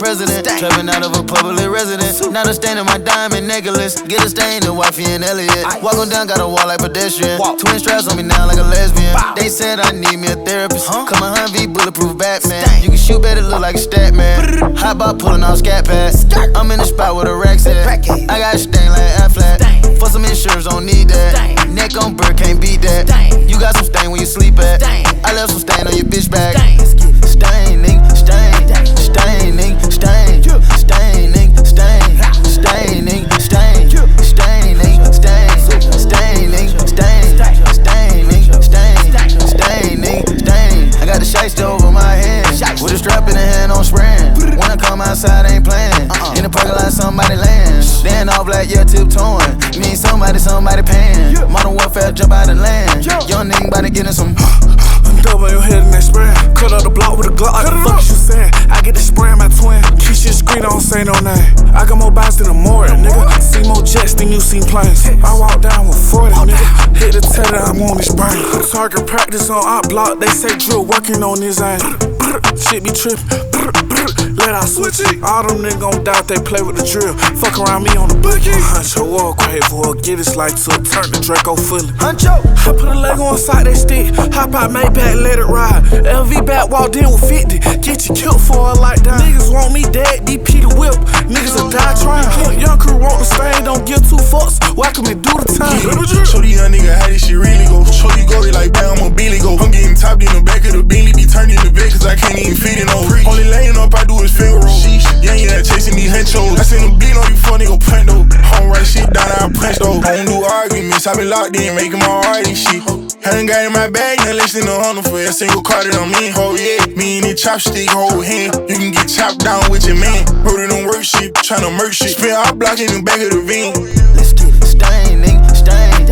president. Trapping out of a public residence. Not a stain in my diamond necklace. Get a stain in wifey and Elliot. Walk on down, got a wall like pedestrian. Twin straps on me now like a lesbian. They said I need me a therapist. Come on, Humvee, bulletproof Batman. You can shoot better, look like a stat man. How about pulling off scat pads? I'm in the spot with a rack set. I got a stain like Affleck. For some insurance, don't need that. Neck on bird, can't beat that. You got some stain when you sleep at. I left some stain on your bitch bag. Staining, stain, staining, stain, staining, stain, staining, stain, staining, stain, staining, stain, staining, stain, staining, stain. I got the shiesty over my head, with a strap in the hand on spraying. When I come outside, I ain't playing. In the parking lot, somebody land. Stand all black, yeah, tiptoeing. Mean somebody paying. Modern warfare, jump out and land. Young nigga bout to get in some. Double your head and that spray. Cut out the block with a Glock. What the fuck is you saying? I get the spray in my twin. Keep shit screen, I don't say no name. I got more bounce than a mortar, nigga. See more jets than you seen planes. I walk down with 40, nigga. Hit the tether, I'm on this brain. Target practice on op block. They say drill working on this aim. Shit be trippin'. Let I switch it. All them niggas gon' die if they play with the drill. Fuck around me on the bookie. Huncho walk crazy for get his light to turn the Draco fully. Huncho, I put a leg on side they stick. Hop out Maybach, let it ride. LV back walked in with 50. Get you killed for a like that. Niggas want me dead, DP the whip. Niggas will die trying. Young crew want the stain, don't give two fucks. Welcome me do the time. Show these young niggas how this shit really go. Show you go, they like bam, I'm a Billy go. I'm getting topped in the back of the Bentley, be turning the vet cause I can't even fit it on. Only laying up, I do is finger roll. Yeah, yeah, chasing these henchos. I seen them bleed on you funny, gon' punt though. Home right shit down, I punch though. I don't do arguments, I been locked in, making my art and shit. I ain't got in my bag, nothing less than 100 for a single car that I'm in. Oh yeah, me and the chopstick, hold hand. You can get chopped down with your man. Wrote it on work shit, tryna murk shit. Spin our block in the back of the van. Let's get staining, stain.